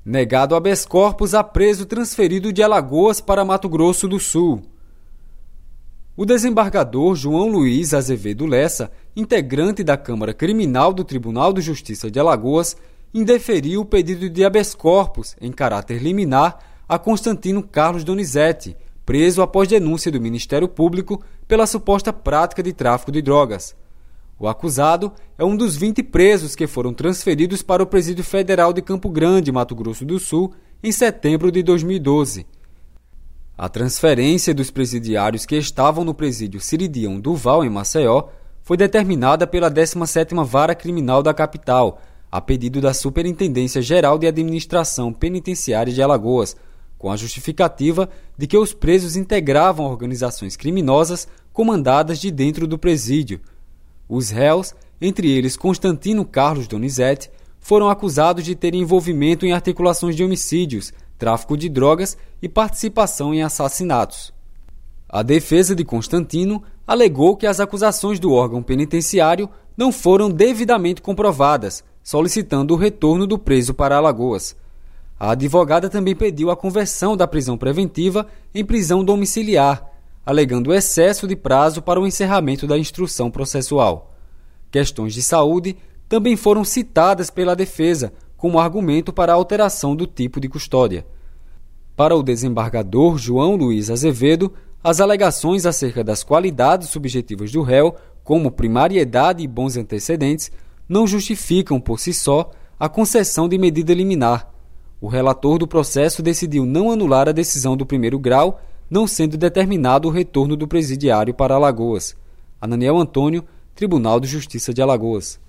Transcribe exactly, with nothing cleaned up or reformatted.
Negado habeas corpus a preso transferido de Alagoas para Mato Grosso do Sul. O desembargador João Luiz Azevedo Lessa, integrante da Câmara Criminal do Tribunal de Justiça de Alagoas, indeferiu o pedido de habeas corpus, em caráter liminar, a Constantino Carlos Donizete, preso após denúncia do Ministério Público pela suposta prática de tráfico de drogas. O acusado é um dos vinte presos que foram transferidos para o Presídio Federal de Campo Grande, Mato Grosso do Sul, em setembro de dois mil e doze. A transferência dos presidiários que estavam no presídio Ciridião Duval, em Maceió, foi determinada pela décima sétima Vara Criminal da capital, a pedido da Superintendência Geral de Administração Penitenciária de Alagoas, com a justificativa de que os presos integravam organizações criminosas comandadas de dentro do presídio. Os réus, entre eles Constantino Carlos Donizete, foram acusados de terem envolvimento em articulações de homicídios, tráfico de drogas e participação em assassinatos. A defesa de Constantino alegou que as acusações do órgão penitenciário não foram devidamente comprovadas, solicitando o retorno do preso para Alagoas. A advogada também pediu a conversão da prisão preventiva em prisão domiciliar, alegando excesso de prazo para o encerramento da instrução processual. Questões de saúde também foram citadas pela defesa como argumento para a alteração do tipo de custódia. Para o desembargador João Luiz Azevedo, as alegações acerca das qualidades subjetivas do réu, como primariedade e bons antecedentes, não justificam por si só a concessão de medida liminar. O relator do processo decidiu não anular a decisão do primeiro grau, não sendo determinado o retorno do presidiário para Alagoas. Ananiel Antônio, Tribunal de Justiça de Alagoas.